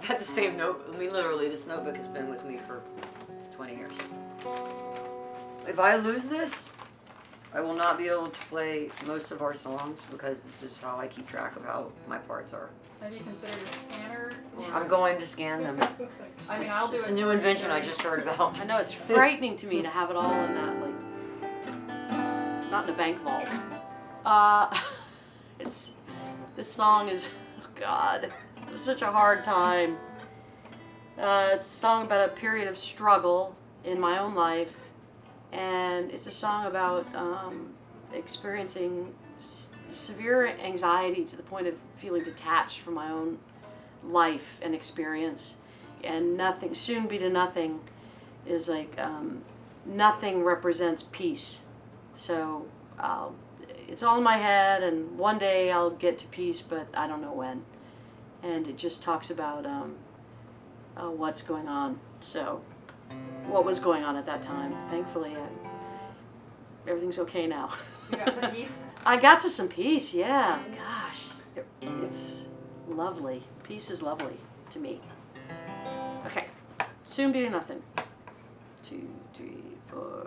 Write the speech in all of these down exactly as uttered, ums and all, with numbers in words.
I've had the same note. I mean, literally, this notebook has been with me for twenty years. If I lose this, I will not be able to play most of our songs because this is how I keep track of how my parts are. Have you considered a scanner? Or... I'm going to scan them. I mean, it's, I'll do it's it. a new invention I just heard about. I know, it's frightening to me to have it all in that, like, not in a bank vault. Uh, it's, this song is, oh God, it was such a hard time. Uh, it's a song about a period of struggle in my own life, and it's a song about um, experiencing s severe anxiety to the point of feeling detached from my own life and experience, and nothing, soon be to nothing, is like, um, nothing represents peace. So I'll, it's all in my head, and one day I'll get to peace, but I don't know when. And it just talks about um, uh, what's going on. So what was going on at that time. Thankfully, I, everything's okay now. You got the peace? I got to some peace, yeah. Gosh, it, it's lovely. Peace is lovely to me. Okay, soon be to nothing. Two, three, four.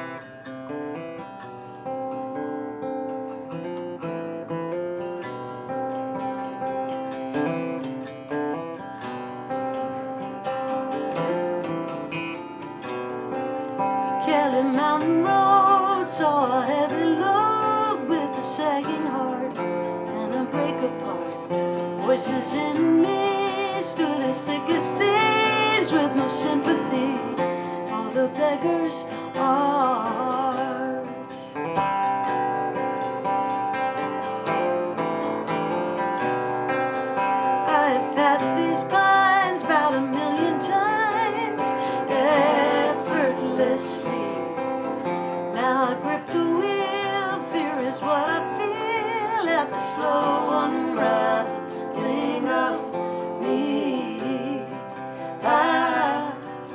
Kelly Mountain Road saw a heavy load with a sagging heart and a break apart. Voices in me stood as thick as thieves with no sympathy for the beggar's heart. I have passed these pines about a million times effortlessly. Now I grip the wheel, fear is what I feel at the slow unraveling of me. Ah,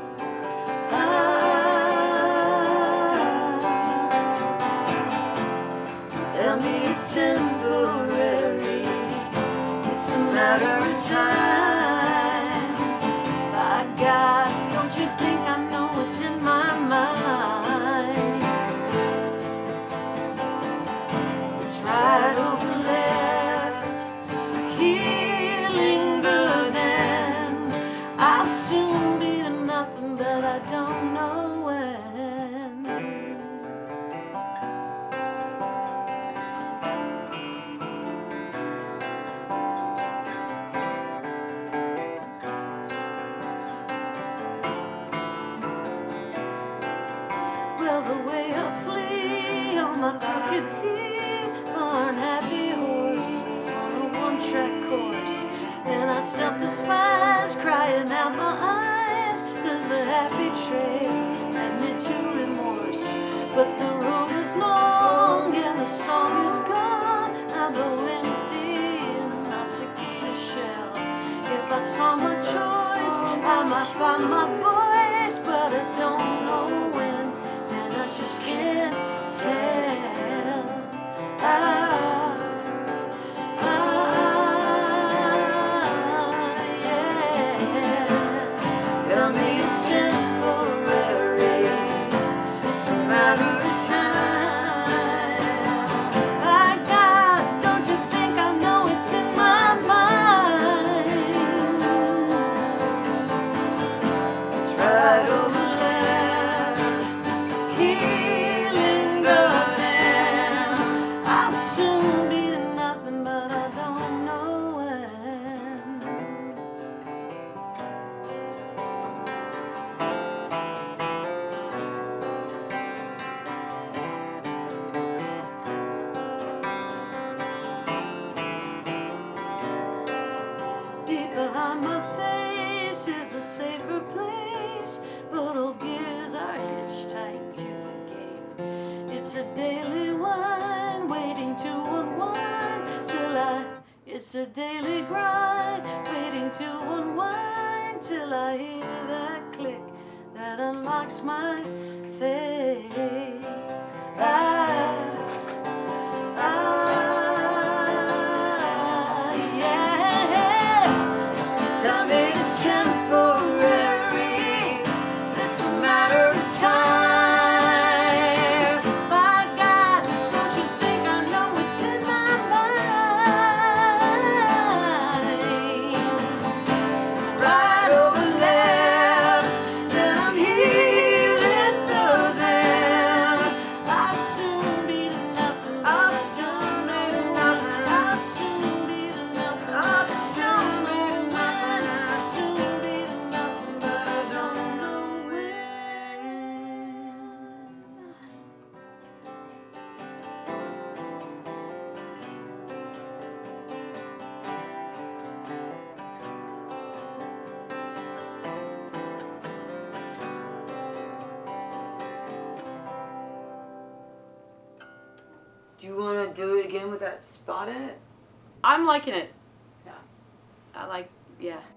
ah. Tell me it's temporary, it's a matter of time. By God, don't you think I know what's in my mind? Right over left, healing good, and I'll soon be to nothing, but I don't know when. Well, the way I flee on my crooked feet, unhappy horse on a one-track course, and I self-despise, crying out my eyes, cause the happy trail led me to remorse. But the road is long and the song is gone, I blow empty in my secluded shell. If I saw my choice, I might find my voice, but I don't know when, and I just can't tell. Ah, ah, yeah. Tell me it's temporary, it's just a matter of time. My God, don't you think I know it's in my mind? It's right over left, healing good. I'll soon be to nothing, but I don't know when. Deep behind my face is a safer place, but old gears are hitched tight to the gate. It's a daily wine waiting to unwind till I, it's a daily grind waiting to unwind till I hear that click that unlocks my fate. Ah, ah, yeah. Tell me it's Do you want to do it again with that spot in it? I'm liking it. Yeah. I like, yeah.